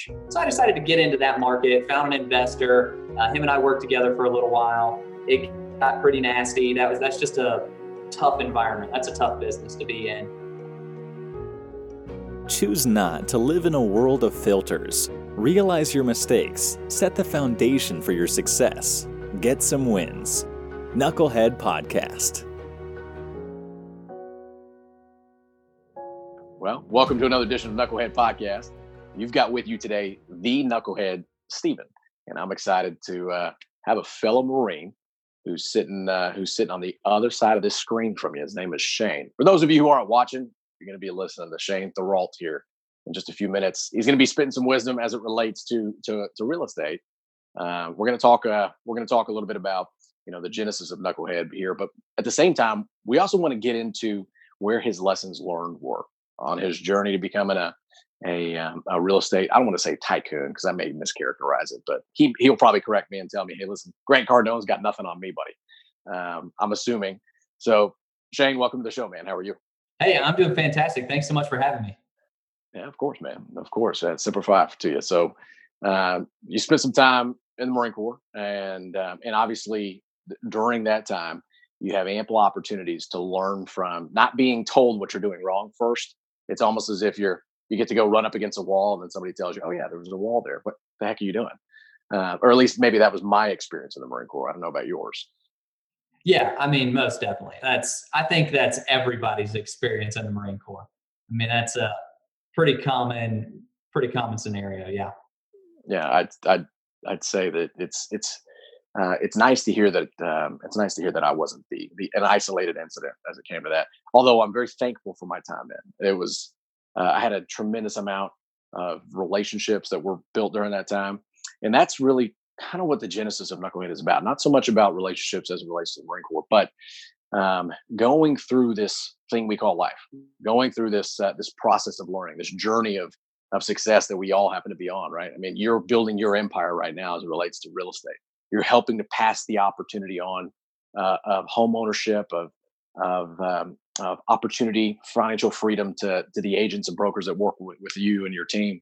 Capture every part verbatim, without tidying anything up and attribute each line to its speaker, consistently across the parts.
Speaker 1: cash. So I decided to get into that market, found an investor. Uh, him and I worked together for a little while. It got pretty nasty. That was that's just a tough environment. That's a tough business to be in.
Speaker 2: Choose not to live in a world of filters. Realize your mistakes. Set the foundation for your success. Get some wins. Knucklehead Podcast.
Speaker 3: Well, welcome to another edition of Knucklehead Podcast. You've got with you today the Knucklehead, Stephen, and I'm excited to uh, have a fellow Marine who's sitting uh, who's sitting on the other side of this screen from you. His name is Shane. For those of you who aren't watching, you're going to be listening to Shane Therault here in just a few minutes. He's going to be spitting some wisdom as it relates to to, to real estate. Uh, we're going to talk. Uh, we're going to talk a little bit about you know the genesis of Knucklehead here, but at the same time, we also want to get into where his lessons learned were on his journey to becoming a a, um, a real estate. I don't want to say tycoon because I may mischaracterize it, but he he'll probably correct me and tell me, "Hey, listen, Grant Cardone's got nothing on me, buddy." Um, I'm assuming. So, Shane, welcome to the show, man. How are you?
Speaker 1: Hey, I'm doing fantastic. Thanks so much for having me.
Speaker 3: Yeah, of course, man. Of course, uh, Semper Fi to you. So, uh, you spent some time in the Marine Corps, and um, and obviously th- during that time, you have ample opportunities to learn from not being told what you're doing wrong first. It's almost as if you're you get to go run up against a wall and then somebody tells you, "Oh yeah, there was a wall there. What the heck are you doing?" Uh, or at least maybe that was my experience in the Marine Corps. I don't know about yours.
Speaker 1: Yeah, I mean, most definitely. That's I think that's everybody's experience in the Marine Corps. I mean, that's a pretty common, pretty common scenario. Yeah.
Speaker 3: Yeah, I'd I'd I'd say that it's it's uh, it's nice to hear that um, it's nice to hear that I wasn't the the an isolated incident as it came to that. Although I'm very thankful for my time in. It was uh, I had a tremendous amount of relationships that were built during that time, and that's really kind of what the genesis of Knucklehead is about. Not so much about relationships as it relates to the Marine Corps, but um, going through this thing we call life, going through this uh, this process of learning, this journey of of success that we all happen to be on. Right? I mean, you're building your empire right now as it relates to real estate. You're helping to pass the opportunity on uh, of home ownership, of of, um, of opportunity, financial freedom to to the agents and brokers that work with, with you and your team.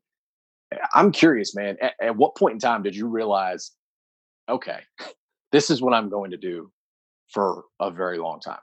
Speaker 3: I'm curious, man. At, at what point in time did you realize, okay, this is what I'm going to do for a very long time?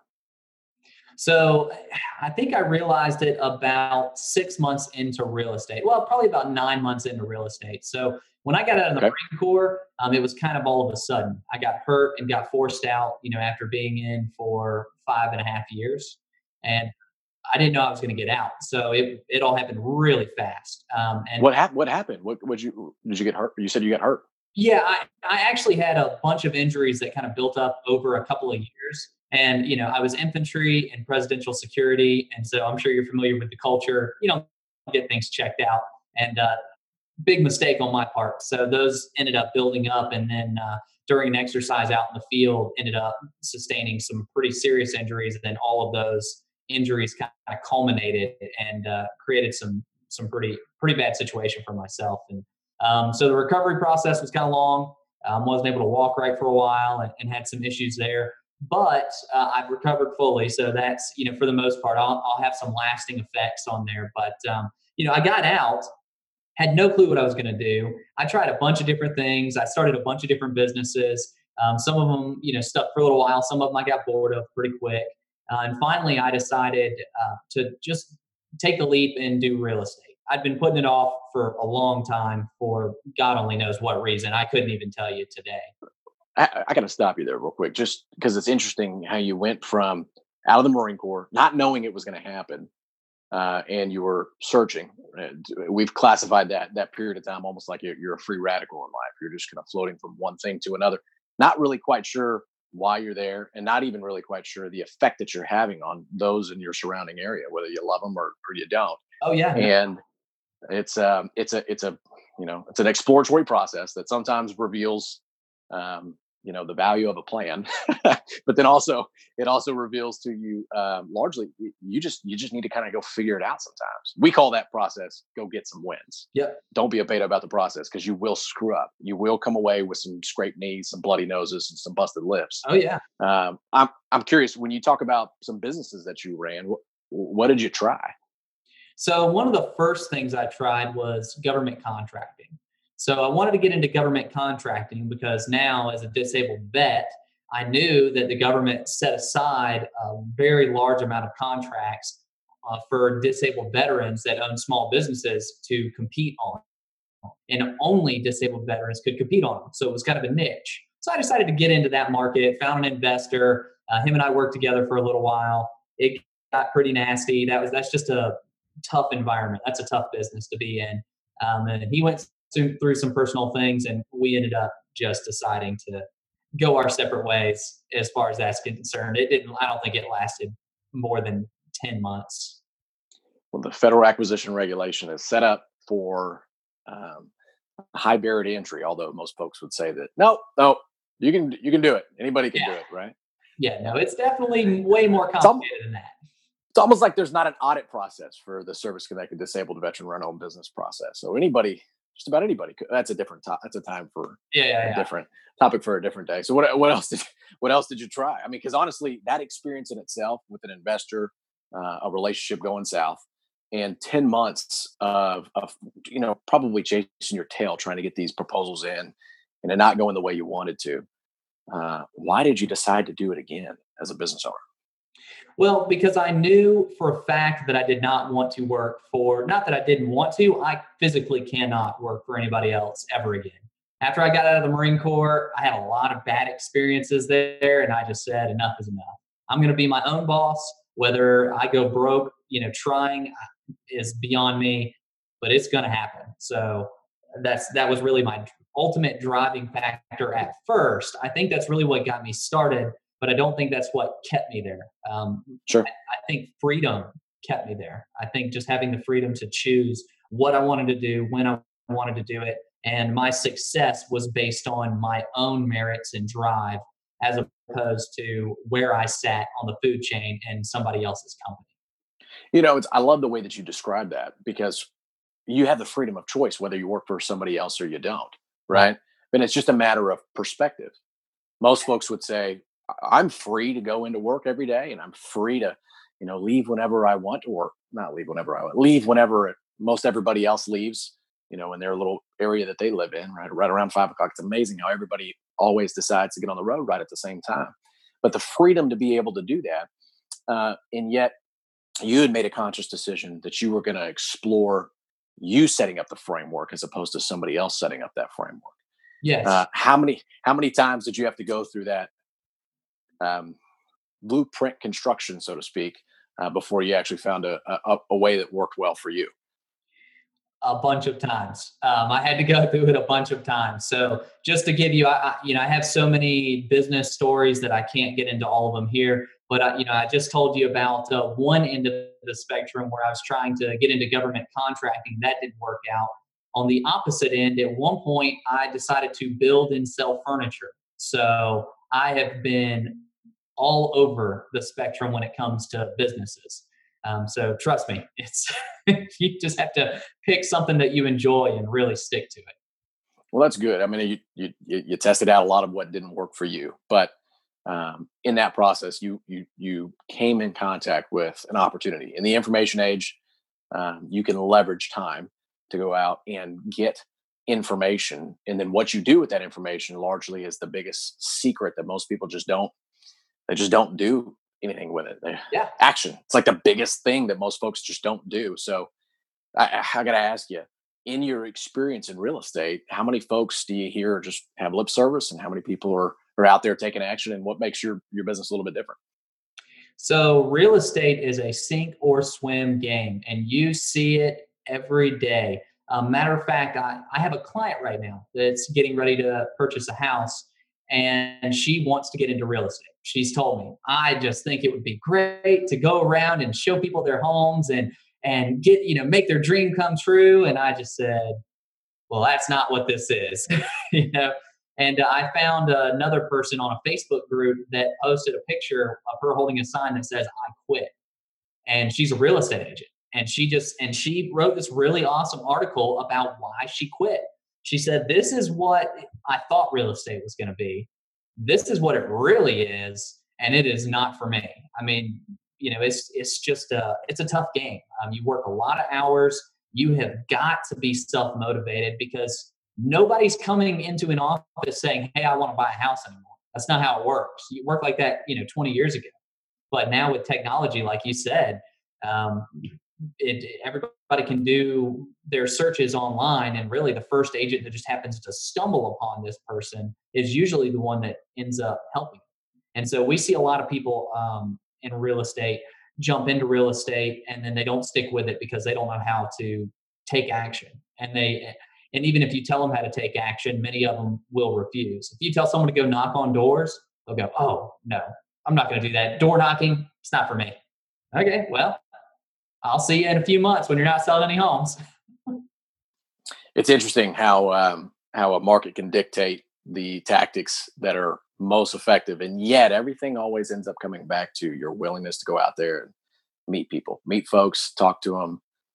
Speaker 1: So I think I realized it about six months into real estate. Well, probably about nine months into real estate. So when I got out of the
Speaker 3: Okay.
Speaker 1: Marine Corps, um, it was kind of all of a sudden. I got hurt and got forced out, you know, after being in for five and a half years. And I didn't know I was going to get out. So it it all happened really fast. Um, and
Speaker 3: What happened? What happened? What would you did you get hurt? You said you got hurt.
Speaker 1: Yeah, I, I actually had a bunch of injuries that kind of built up over a couple of years. And, you know, I was infantry and presidential security. And so I'm sure you're familiar with the culture, you know, get things checked out. And uh, big mistake on my part. So those ended up building up. And then uh, during an exercise out in the field, ended up sustaining some pretty serious injuries. And then all of those injuries kind of culminated and uh, created some some pretty pretty bad situation for myself. And Um, so the recovery process was kind of long. Um, wasn't able to walk right for a while and, and had some issues there. But uh, I've recovered fully. So that's, you know, for the most part, I'll, I'll have some lasting effects on there. But, um, you know, I got out, had no clue what I was going to do. I tried a bunch of different things. I started a bunch of different businesses. Um, some of them, you know, stuck for a little while. Some of them I got bored of pretty quick. Uh, and finally, I decided uh, to just take the leap and do real estate. I'd been putting it off for a long time for God only knows what reason. I couldn't even tell you today.
Speaker 3: I, I got to stop you there real quick, just because it's interesting how you went from out of the Marine Corps, not knowing it was going to happen, uh, and you were searching. And we've classified that that period of time almost like you're, you're a free radical in life. You're just kind of floating from one thing to another, not really quite sure why you're there, and not even really quite sure the effect that you're having on those in your surrounding area, whether you love them or, or you don't.
Speaker 1: Oh yeah.
Speaker 3: And it's um, it's a it's a you know it's an exploratory process that sometimes reveals um, you know the value of a plan, but then also it also reveals to you um, largely you just you just need to kind of go figure it out. Sometimes we call that process go get some wins.
Speaker 1: Yep.
Speaker 3: Don't be a beta about the process because you will screw up. You will come away with some scraped knees, some bloody noses, and some busted lips.
Speaker 1: Oh yeah.
Speaker 3: Um, I'm I'm curious when you talk about some businesses that you ran. What, what did you try?
Speaker 1: So one of the first things I tried was government contracting. So I wanted to get into government contracting because now, as a disabled vet, I knew that the government set aside a very large amount of contracts uh, for disabled veterans that own small businesses to compete on. And only disabled veterans could compete on them. So it was kind of a niche. So I decided to get into that market, found an investor. Uh, him and I worked together for a little while. It got pretty nasty. That was that's just a tough environment. That's a tough business to be in. Um, and he went through some personal things, and we ended up just deciding to go our separate ways as far as that's concerned. It didn't. I don't think it lasted more than ten months.
Speaker 3: Well, the federal acquisition regulation is set up for um, high barrier to entry. Although most folks would say that no, no, you can you can do it. Anybody can
Speaker 1: Yeah.
Speaker 3: do it, right?
Speaker 1: Yeah, no, it's definitely way more complicated than that.
Speaker 3: It's almost like there's not an audit process for the service connected disabled veteran run own business process. So anybody, just about anybody, could, that's a different top. That's a time for
Speaker 1: Yeah, yeah,
Speaker 3: a
Speaker 1: yeah.
Speaker 3: different topic for a different day. So what what else did what else did you try? I mean, because honestly, that experience in itself with an investor, uh, a relationship going south, and ten months of of you know probably chasing your tail trying to get these proposals in, and it not going the way you wanted to. Uh, why did you decide to do it again as a business owner?
Speaker 1: Well, because I knew for a fact that I did not want to work for, not that I didn't want to, I physically cannot work for anybody else ever again. After I got out of the Marine Corps, I had a lot of bad experiences there, and I just said, enough is enough. I'm going to be my own boss. Whether I go broke, you know, trying uh, is beyond me, but it's going to happen. So that's that was really my ultimate driving factor at first. I think that's really what got me started, but I don't think that's what kept me there. Um,
Speaker 3: Sure.
Speaker 1: I, I think freedom kept me there. I think just having the freedom to choose what I wanted to do, when I wanted to do it, and my success was based on my own merits and drive, as opposed to where I sat on the food chain in somebody else's company.
Speaker 3: You know, it's I love the way that you describe that because you have the freedom of choice whether you work for somebody else or you don't, right? And it's just a matter of perspective. Most folks would say, "I- I'm free to go into work every day, and I'm free to, you know, leave whenever I want to work. Not leave whenever I want, leave whenever most everybody else leaves, you know, in their little area that they live in, right? Right around five o'clock. It's amazing how everybody always decides to get on the road right at the same time. But the freedom to be able to do that, uh, and yet you had made a conscious decision that you were going to explore you setting up the framework as opposed to somebody else setting up that framework.
Speaker 1: Yes.
Speaker 3: Uh, how many how many times did you have to go through that um, blueprint construction, so to speak, uh, before you actually found a, a a way that worked well for you?
Speaker 1: A bunch of times. Um, I had to go through it a bunch of times. So just to give you, I, I, you know, I have so many business stories that I can't get into all of them here. But I, you know, I just told you about uh, one end of the spectrum where I was trying to get into government contracting. That didn't work out. On the opposite end, at one point, I decided to build and sell furniture. So I have been all over the spectrum when it comes to businesses. Um, so trust me, it's you just have to pick something that you enjoy and really stick to it.
Speaker 3: Well, that's good. I mean, you you you tested out a lot of what didn't work for you, but um, in that process, you you you came in contact with an opportunity. In the information age, um, you can leverage time to go out and get information, and then what you do with that information largely is the biggest secret that most people just don't they just don't do anything with it. They,
Speaker 1: Yeah.
Speaker 3: action. It's like the biggest thing that most folks just don't do. So I, I got to ask you, in your experience in real estate, how many folks do you hear just have lip service, and how many people are are out there taking action, and what makes your your business a little bit different?
Speaker 1: So real estate is a sink or swim game, and you see it every day. Um, matter of fact, I, I have a client right now that's getting ready to purchase a house, and she wants to get into real estate. She's told me, I just think it would be great to go around and show people their homes and and get, you know, make their dream come true. And I just said, well, that's not what this is, you know. And uh, I found uh, another person on a Facebook group that posted a picture of her holding a sign that says, I quit. And she's a real estate agent. And she just, and she wrote this really awesome article about why she quit. She said, this is what I thought real estate was going to be. This is what it really is. And it is not for me. I mean, you know, it's it's just a it's a tough game. Um, you work a lot of hours. You have got to be self motivated because nobody's coming into an office saying, "Hey, I want to buy a house anymore." That's not how it works. You work like that, you know, twenty years ago. But now with technology, like you said, um, it, everybody can do their searches online, and really the first agent that just happens to stumble upon this person is usually the one that ends up helping. And so we see a lot of people um, in real estate jump into real estate and then they don't stick with it because they don't know how to take action. And they, and even if you tell them how to take action, many of them will refuse. If you tell someone to go knock on doors, they'll go, "Oh no, I'm not going to do that. Door knocking, it's not for me." Okay, well, I'll see you in a few months when you're not selling any homes.
Speaker 3: It's interesting how um, how a market can dictate the tactics that are most effective, and yet everything always ends up coming back to your willingness to go out there and meet people, meet folks, talk to them.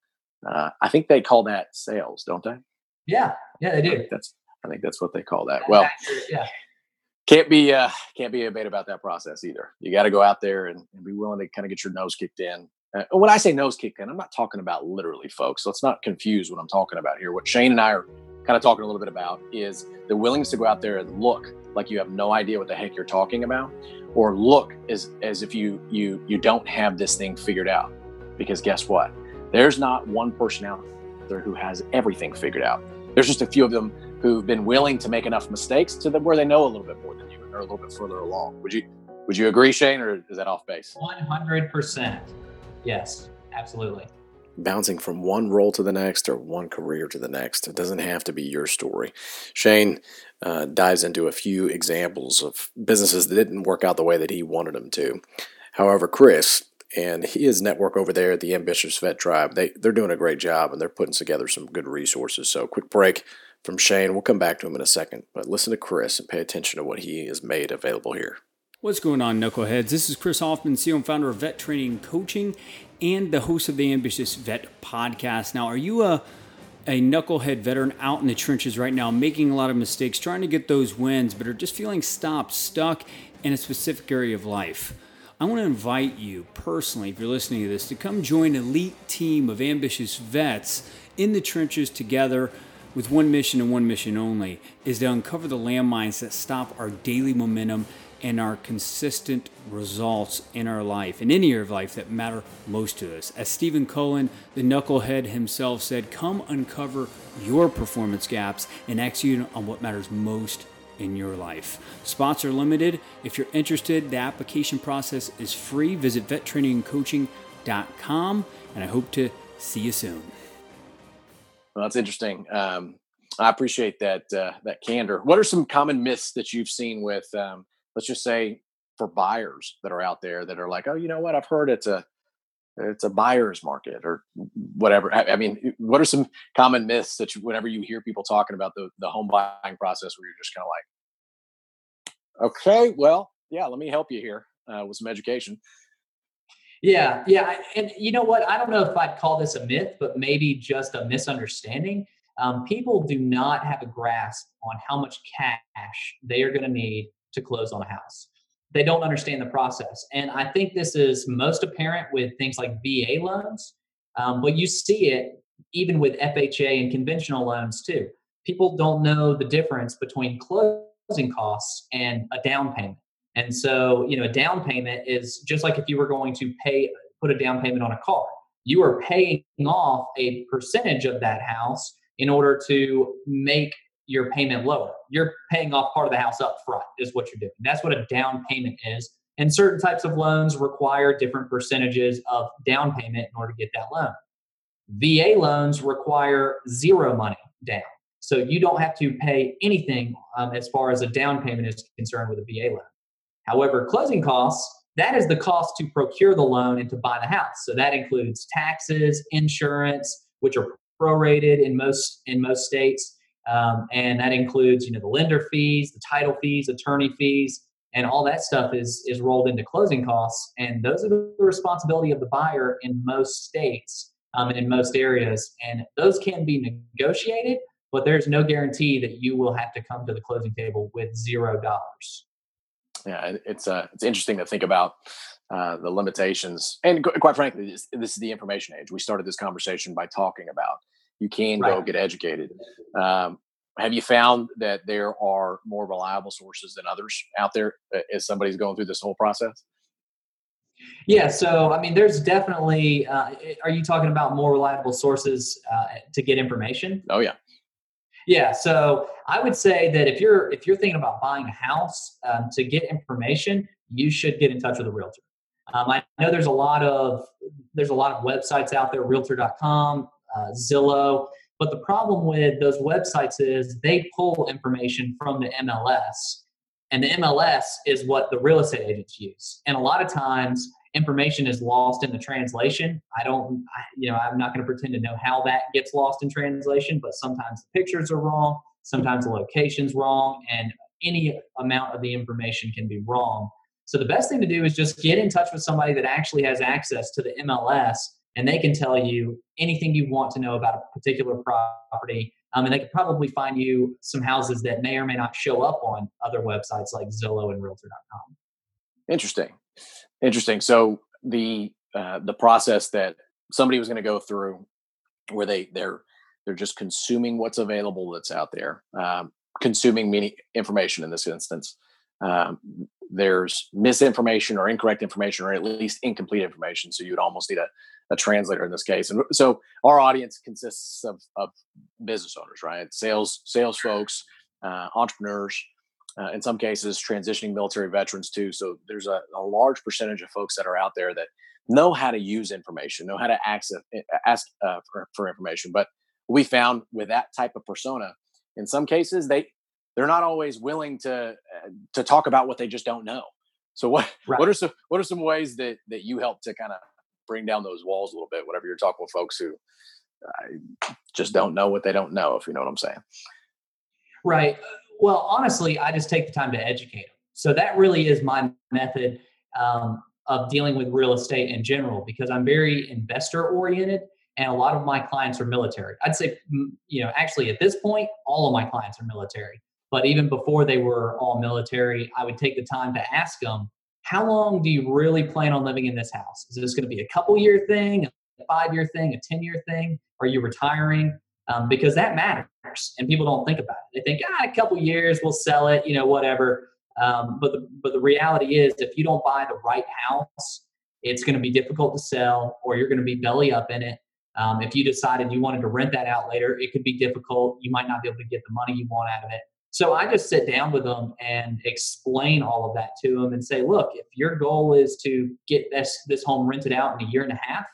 Speaker 3: Uh, I think they call that sales, don't they?
Speaker 1: Yeah, yeah, they
Speaker 3: I
Speaker 1: do.
Speaker 3: think that's I think that's what they call that. Well,
Speaker 1: yeah.
Speaker 3: Can't be uh, can't be a bait about that process either. You got to go out there and, and be willing to kind of get your nose kicked in. Uh, when I say nose kicked in, I'm not talking about literally, folks. Let's not confuse what I'm talking about here. What Shane and I are kind of talking a little bit about is the willingness to go out there and look like you have no idea what the heck you're talking about, or look as as if you you you don't have this thing figured out. Because guess what? There's not one person out there who has everything figured out. There's just a few of them who've been willing to make enough mistakes to them where they know a little bit more than you and they're a little bit further along. Would you would you agree, Shane, or is that off base?
Speaker 1: one hundred percent. Yes, absolutely.
Speaker 4: Bouncing from one role to the next or one career to the next. It doesn't have to be your story. Shane uh, dives into a few examples of businesses that didn't work out the way that he wanted them to. However, Chris and his network over there at the Ambitious Vet Tribe, they, they're doing a great job and they're putting together some good resources. So quick break from Shane. We'll come back to him in a second, but listen to Chris and pay attention to what he has made available here.
Speaker 5: What's going on, Knuckleheads? This is Chris Hoffman, C E O and founder of Vet Training Coaching and the host of the Ambitious Vet Podcast. Now, are you a, a knucklehead veteran out in the trenches right now, making a lot of mistakes, trying to get those wins, but are just feeling stopped, stuck in a specific area of life? I want to invite you personally, if you're listening to this, to come join an elite team of ambitious vets in the trenches together with one mission and one mission only, is to uncover the landmines that stop our daily momentum and our consistent results in our life, in any area of life that matter most to us. As Stephen Cullen, the knucklehead himself, said, come uncover your performance gaps and execute on what matters most in your life. Spots are limited. If you're interested, the application process is free. Visit vet training coaching dot com, and I hope to see you soon.
Speaker 3: Well, that's interesting. Um, I appreciate that uh, that candor. What are some common myths that you've seen with, um, let's just say, for buyers that are out there that are like, oh, you know what? I've heard it's a it's a buyer's market or whatever. I, I mean, what are some common myths that you, whenever you hear people talking about the, the home buying process, where you're just kind of like, okay, well, yeah, let me help you here uh, with some education.
Speaker 1: Yeah, yeah. And you know what? I don't know if I'd call this a myth, but maybe just a misunderstanding. Um, people do not have a grasp on how much cash they are going to need to close on a house. They don't understand the process. And I think this is most apparent with things like V A loans, um, but you see it even with F H A and conventional loans too. People don't know the difference between closing costs and a down payment. And so, you know, a down payment is just like if you were going to pay, put a down payment on a car. You are paying off a percentage of that house in order to make your payment lower. You're paying off part of the house up front is what you're doing. That's what a down payment is. And certain types of loans require different percentages of down payment in order to get that loan. V A loans require zero money down. So you don't have to pay anything um, as far as a down payment is concerned with a V A loan. However, closing costs, that is the cost to procure the loan and to buy the house. So that includes taxes, insurance, which are prorated in most in most states. Um, and that includes, you know, the lender fees, the title fees, attorney fees, and all that stuff is is rolled into closing costs. And those are the responsibility of the buyer in most states um, and in most areas. And those can be negotiated, but there's no guarantee that you will have to come to the closing table with zero dollars.
Speaker 3: Yeah, it's uh, it's interesting to think about uh, the limitations. And qu- quite frankly, this, this is the information age. We started this conversation by talking about you can go
Speaker 1: Right.
Speaker 3: get educated. Um, have you found that there are more reliable sources than others out there uh, as somebody's going through this whole process?
Speaker 1: Yeah, so I mean, there's definitely. Uh, are you talking about more reliable sources uh, to get information?
Speaker 3: Oh yeah.
Speaker 1: Yeah, so I would say that if you're if you're thinking about buying a house um, to get information, you should get in touch with a realtor. Um, I know there's a lot of there's a lot of websites out there, realtor dot com, uh, Zillow, but the problem with those websites is they pull information from the M L S, and the M L S is what the real estate agents use. And a lot of times, information is lost in the translation. I don't, I, you know, I'm not going to pretend to know how that gets lost in translation, but sometimes the pictures are wrong, sometimes the location's wrong, and any amount of the information can be wrong. So the best thing to do is just get in touch with somebody that actually has access to the M L S, and they can tell you anything you want to know about a particular property. Um, and they could probably find you some houses that may or may not show up on other websites like Zillow and realtor dot com.
Speaker 3: Interesting. Interesting. So the uh, the process that somebody was going to go through, where they they're they're just consuming what's available that's out there, um, consuming meaning information in this instance. Um, there's misinformation or incorrect information, or at least incomplete information. So you'd almost need a, a translator in this case. And so our audience consists of, of business owners, right? Sales sales folks, uh, entrepreneurs. Uh, in some cases, transitioning military veterans too. So there's a, a large percentage of folks that are out there that know how to use information, know how to access, ask uh, for, for information. But we found with that type of persona, in some cases, they they're not always willing to uh, to talk about what they just don't know. So what
Speaker 1: Right.
Speaker 3: what are some what are some ways that that you help to kind of bring down those walls a little bit whenever you're talking with folks who uh, just don't know what they don't know, if you know what I'm saying?
Speaker 1: Right. Well, honestly, I just take the time to educate them. So that really is my method um, of dealing with real estate in general, because I'm very investor oriented, and a lot of my clients are military. I'd say, mm, you know, actually at this point, all of my clients are military. But even before they were all military, I would take the time to ask them, how long do you really plan on living in this house? Is this going to be a couple year thing, a five year thing, a ten year thing? Are you retiring? Um, because that matters, and people don't think about it. They think, ah, a couple years, we'll sell it, you know, whatever. Um, but the but the reality is, if you don't buy the right house, it's going to be difficult to sell, or you're going to be belly up in it. Um, if you decided you wanted to rent that out later, it could be difficult. You might not be able to get the money you want out of it. So I just sit down with them and explain all of that to them and say, look, if your goal is to get this this home rented out in a year and a half,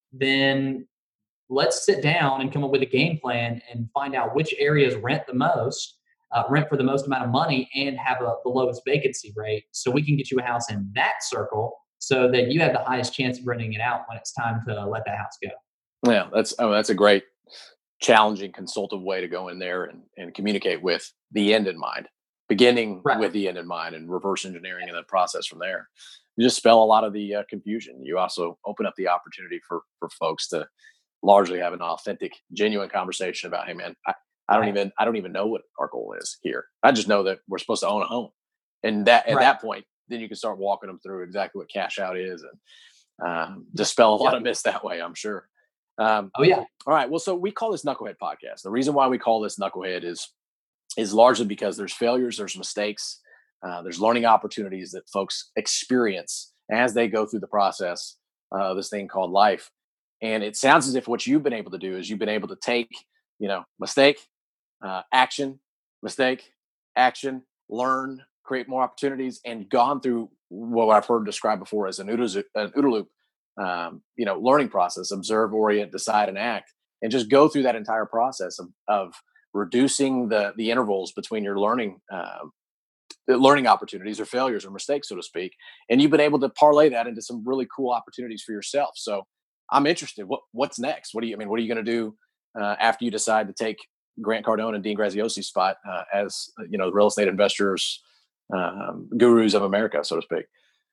Speaker 1: then let's sit down and come up with a game plan and find out which areas rent the most, uh, rent for the most amount of money, and have a, the lowest vacancy rate. So we can get you a house in that circle so that you have the highest chance of renting it out when it's time to let that house go.
Speaker 3: Yeah, that's oh, that's a great, challenging, consultative way to go in there and, and communicate with the end in mind, beginning
Speaker 1: Right.
Speaker 3: with the end in mind, and reverse engineering in the process from there. You just spell a lot of the uh, confusion. You also open up the opportunity for for folks to largely have an authentic, genuine conversation about, hey man, I, I don't
Speaker 1: Right.
Speaker 3: even I don't even know what our goal is here. I just know that we're supposed to own a home. And that at
Speaker 1: Right.
Speaker 3: that point, then you can start walking them through exactly what cash out is, and um, dispel a lot
Speaker 1: Yep.
Speaker 3: of myths that way, I'm sure. Um,
Speaker 1: Oh, yeah.
Speaker 3: all right. Well, so we call this Knucklehead Podcast. The reason why we call this Knucklehead is is largely because there's failures, there's mistakes, uh, there's learning opportunities that folks experience as they go through the process of this thing called life. And it sounds as if what you've been able to do is you've been able to take, you know, mistake, uh, action, mistake, action, learn, create more opportunities, and gone through what I've heard described before as an OODA, an OODA loop, um, you know, learning process: observe, orient, decide, and act, and just go through that entire process of, of reducing the the intervals between your learning, uh, the learning opportunities or failures or mistakes, so to speak. And you've been able to parlay that into some really cool opportunities for yourself. So I'm interested. What what's next? What do you I mean? What are you going to do uh, after you decide to take Grant Cardone and Dean Graziosi's spot uh, as you know the real estate investors, um, gurus of America, so to speak?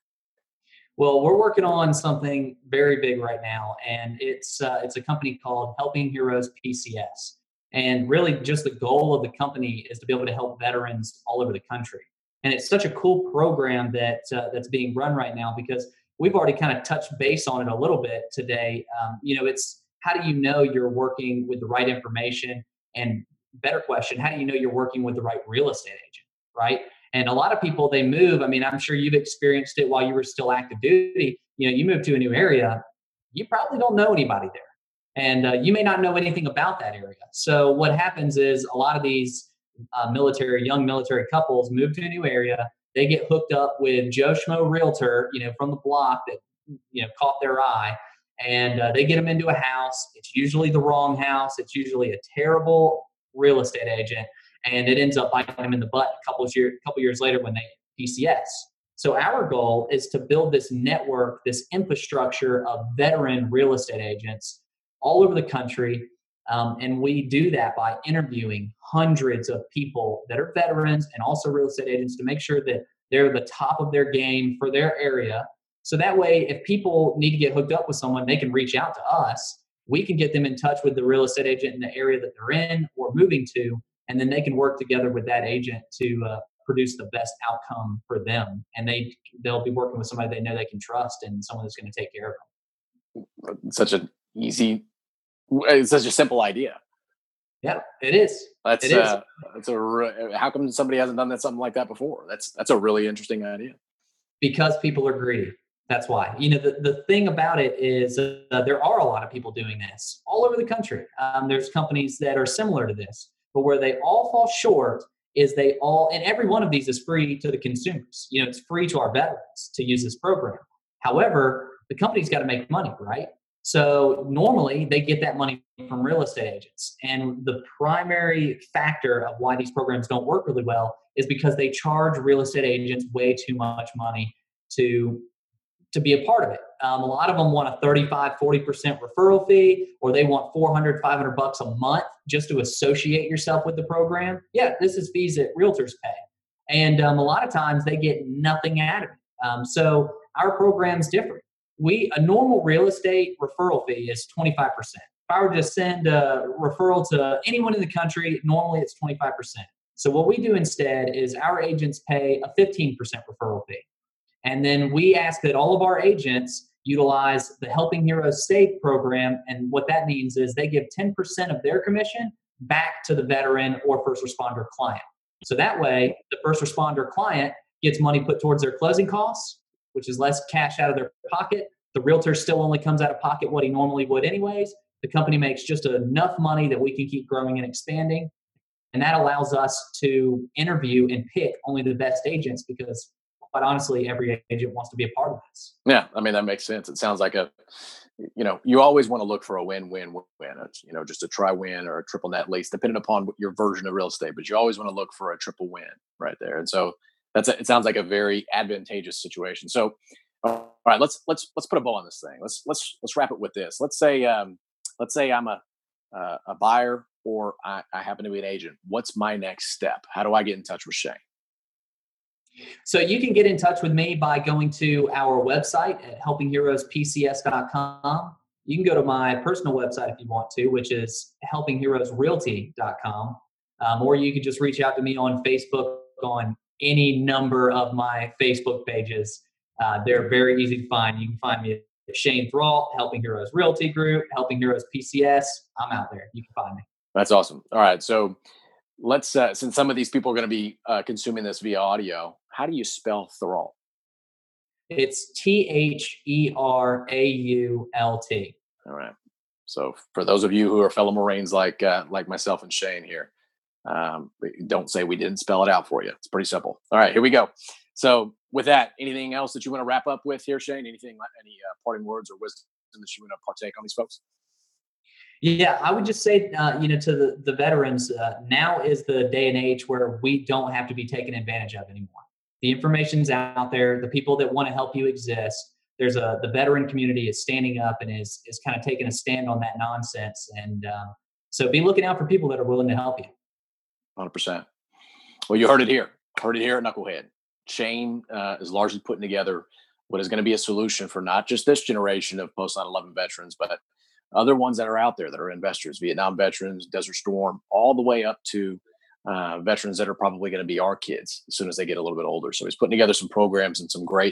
Speaker 1: Well, we're working on something very big right now, and it's uh, it's a company called Helping Heroes P C S. And really, just the goal of the company is to be able to help veterans all over the country. And it's such a cool program that uh, that's being run right now, because we've already kind of touched base on it a little bit today. Um, you know, it's how do you know you're working with the right information? And better question, how do you know you're working with the right real estate agent, right? And a lot of people, they move. I mean, I'm sure you've experienced it while you were still active duty. You know, you move to a new area, you probably don't know anybody there. And uh, you may not know anything about that area. So what happens is a lot of these uh, military, young military couples move to a new area. They get hooked up with Joe Schmo realtor, you know, from the block that, you know, caught their eye. And uh, they get them into a house. It's usually the wrong house. It's usually a terrible real estate agent. And it ends up biting them in the butt a couple of years, couple years later when they P C S. So our goal is to build this network, this infrastructure of veteran real estate agents all over the country. Um, and we do that by interviewing hundreds of people that are veterans and also real estate agents to make sure that they're the top of their game for their area. So that way, if people need to get hooked up with someone, they can reach out to us. We can get them in touch with the real estate agent in the area that they're in or moving to, and then they can work together with that agent to uh, produce the best outcome for them. And they, they'll be working with somebody they know they can trust and someone that's going to take care of them.
Speaker 3: Such an easy, it's such a simple idea.
Speaker 1: Yeah, it is.
Speaker 3: That's
Speaker 1: it is.
Speaker 3: Uh, that's a. Re- How come somebody hasn't done that something like that before? That's that's a really interesting idea.
Speaker 1: Because people are greedy. That's why. You know, the, the thing about it is uh, there are a lot of people doing this all over the country. Um, there's companies that are similar to this, but where they all fall short is they all, and every one of these is free to the consumers. You know, it's free to our veterans to use this program. However, the company's got to make money, right? So normally they get that money from real estate agents. And the primary factor of why these programs don't work really well is because they charge real estate agents way too much money to, to be a part of it. Um, a lot of them want a thirty-five, forty percent referral fee, or they want four hundred, five hundred bucks a month just to associate yourself with the program. Yeah, this is fees that realtors pay. And um, a lot of times they get nothing out of it. Um, so our program's different. We a normal real estate referral fee is twenty-five percent. If I were to send a referral to anyone in the country, normally it's twenty-five percent. So what we do instead is our agents pay a fifteen percent referral fee. And then we ask that all of our agents utilize the Helping Heroes Save program. And what that means is they give ten percent of their commission back to the veteran or first responder client. So that way, the first responder client gets money put towards their closing costs, which is less cash out of their pocket. The realtor still only comes out of pocket what he normally would anyways. The company makes just enough money that we can keep growing and expanding. And that allows us to interview and pick only the best agents because, quite honestly, every agent wants to be a part of this.
Speaker 3: Yeah, I mean, that makes sense. It sounds like a, you know, you always want to look for a win-win-win, you know, just a try-win or a triple net lease, depending upon your version of real estate. But you always want to look for a triple win right there. And so that's a, it sounds like a very advantageous situation. So, all right, let's let's let's put a bow on this thing. Let's let's let's wrap it with this. Let's say um, let's say I'm a uh, a buyer or I, I happen to be an agent. What's my next step? How do I get in touch with Shane?
Speaker 1: So you can get in touch with me by going to our website at helping heroes p c s dot com. You can go to my personal website if you want to, which is helping heroes realty dot com. Um, or you can just reach out to me on Facebook on any number of my Facebook pages. Uh, they're very easy to find. You can find me at Shane Thrall, Helping Heroes Realty Group, Helping Heroes P C S. I'm out there. You can find me.
Speaker 3: That's awesome. All right. So let's, uh, since some of these people are going to be uh, consuming this via audio, how do you spell Thrall?
Speaker 1: It's T H E R A U L T.
Speaker 3: All right. So for those of you who are fellow Marines like uh, like myself and Shane here, um, don't say we didn't spell it out for you. It's pretty simple. All right, here we go. So with that, anything else that you want to wrap up with here, Shane? Anything, any uh, parting words or wisdom that you want to partake on these folks?
Speaker 1: Yeah, I would just say, uh, you know, to the, the veterans, uh, now is the day and age where we don't have to be taken advantage of anymore. The information's out there. The people that want to help you exist. There's a, the veteran community is standing up and is, is kind of taking a stand on that nonsense. And um, so be looking out for people that are willing to help you.
Speaker 3: one hundred percent. Well, you heard it here. Heard it here at Knucklehead. Shane uh, is largely putting together what is going to be a solution for not just this generation of post nine eleven veterans, but other ones that are out there that are investors, Vietnam veterans, Desert Storm, all the way up to uh, veterans that are probably going to be our kids as soon as they get a little bit older. So he's putting together some programs and some great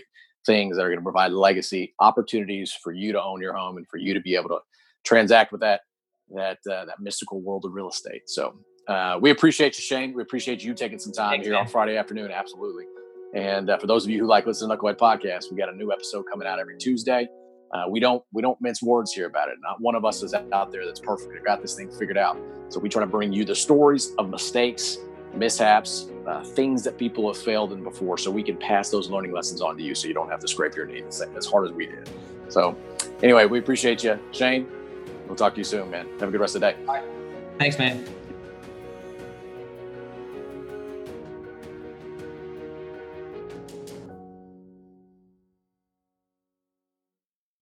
Speaker 3: things that are going to provide legacy opportunities for you to own your home and for you to be able to transact with that that uh, that mystical world of real estate. So uh, we appreciate you, Shane. We appreciate you taking some time Thanks, here man. on Friday afternoon. Absolutely. And uh, for those of you who like listening to Knucklehead Podcast, we got a new episode coming out every Tuesday. Uh, we don't we don't mince words here about it. Not one of us is out there that's perfect or got this thing figured out. So we try to bring you the stories of mistakes, mishaps, uh, things that people have failed in before, so we can pass those learning lessons on to you, so you don't have to scrape your knee as hard as we did. So anyway, we appreciate you, Shane. We'll talk to you soon, man. Have a good rest of the day.
Speaker 1: All right. Thanks, man.